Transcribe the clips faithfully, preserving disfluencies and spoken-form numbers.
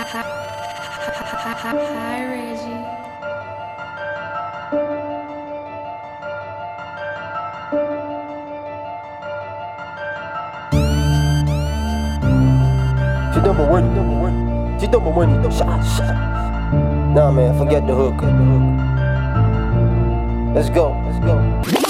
Hi, Reggie. She number one, number one. She number one. Shot, shot. Nah, man, forget the hook. Let's go, let's go.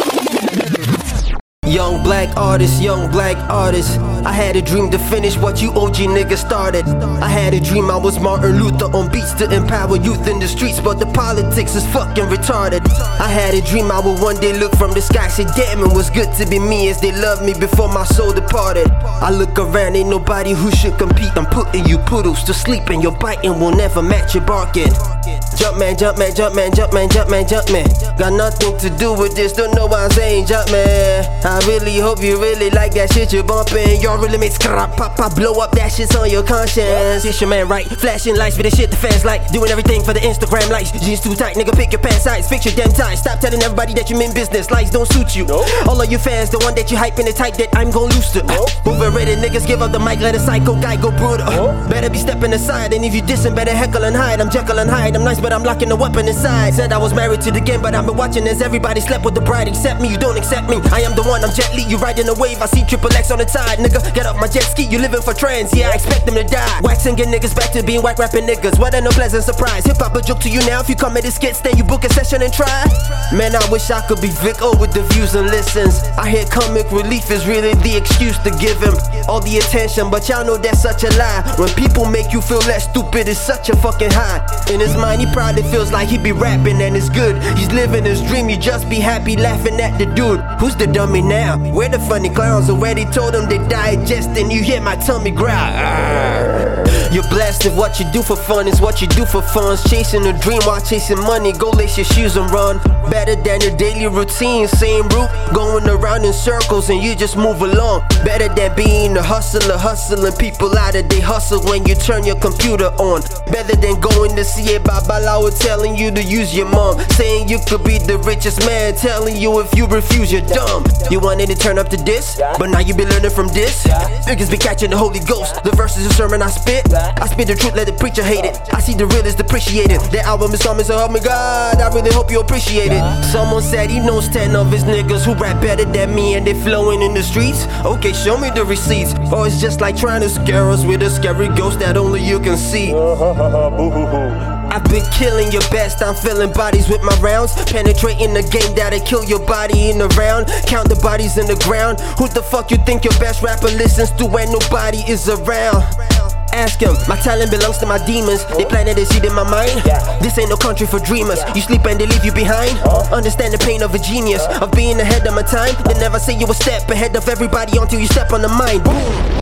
Young black artist, young black artist. I had a dream to finish what you O G niggas started. I had a dream I was Martin Luther on beats to empower youth in the streets, but the politics is fucking retarded. I had a dream I would one day look from the sky, say damn it was good to be me as they loved me before my soul departed. I look around, ain't nobody who should compete. I'm putting you poodles to sleep and your biting will never match your barking. Jumpman, Jumpman, Jumpman, Jumpman, Jumpman, Jumpman. Got nothing to do with this, don't know why I'm saying Jumpman. I really hope you really like that shit you're bumping. Y'all really make scrap pop pop, blow up that shit's on your conscience. It's your man, right? Flashing lights for the shit the fans like. Doing everything for the Instagram likes. Jeans too tight, nigga, pick your pants size. Fix your damn ties. Stop telling everybody that you mean business. Lies don't suit you. No. All of you fans, the one that you hyping the type that I'm gon' lose to. No. Overrated niggas, give up the mic, let a psycho guy go brutal. No. Better be stepping aside, and if you dissing, better heckle and hide. I'm Jekyll and Hyde, I'm nice, but I'm locking the weapon inside. Said I was married to the game, but I've been watching as everybody slept with the bride. Except me, you don't accept me. I am the one, I'm Jet Li, you riding a wave. I see triple X on the tide, nigga. Get off my jet ski, you living for trends. Yeah, I expect them to die. Wax singing niggas back to being whack rapping niggas. What a no pleasant surprise. Hip hop a joke to you now. If you come at this skits, then you book a session and try. Man, I wish I could be Vic O with the views and listens. I hear comic relief is really the excuse to give him all the attention, but y'all know that's such a lie. When people make you feel less stupid, it's such a fucking high. In his mind, he probably feels like he be rapping and it's good. He's living his dream, you just be happy laughing at the dude. Who's the dummy now? Where the funny clowns? Already told them they digesting, you hear my tummy growl. Arr. You're blessed if what you do for fun is what you do for fun. Chasing a dream while chasing money, go lace your shoes and run. Better than your daily routine, same route, going around in circles and you just move along. Better than being a hustler, hustling people out of they hustle when you turn your computer on. Better than going to see a babalawo telling you to use your mom, saying you could be the richest man, telling you if you refuse you're dumb. You wanted to turn up to this, but now you be learning from this. Niggas be catching the Holy Ghost, the verse is a sermon I spit. I spit the truth, let the preacher hate it. I see the realest appreciate it. That album is something, so help me God, I really hope you appreciate it. Someone said he knows ten of his niggas who rap better than me and they flowing in the streets. Okay, show me the receipts. Or it's just like trying to scare us with a scary ghost that only you can see. I've been killing your best, I'm filling bodies with my rounds. Penetrating the game that'll kill your body in the round. Count the bodies in the ground. Who the fuck you think your best rapper listens to when nobody is around? Ask him, my talent belongs to my demons. They planted a seed in my mind. This ain't no country for dreamers. You sleep and they leave you behind. Understand the pain of a genius, of being ahead of my time. They never say you a step ahead of everybody until you step on the mind. Boom.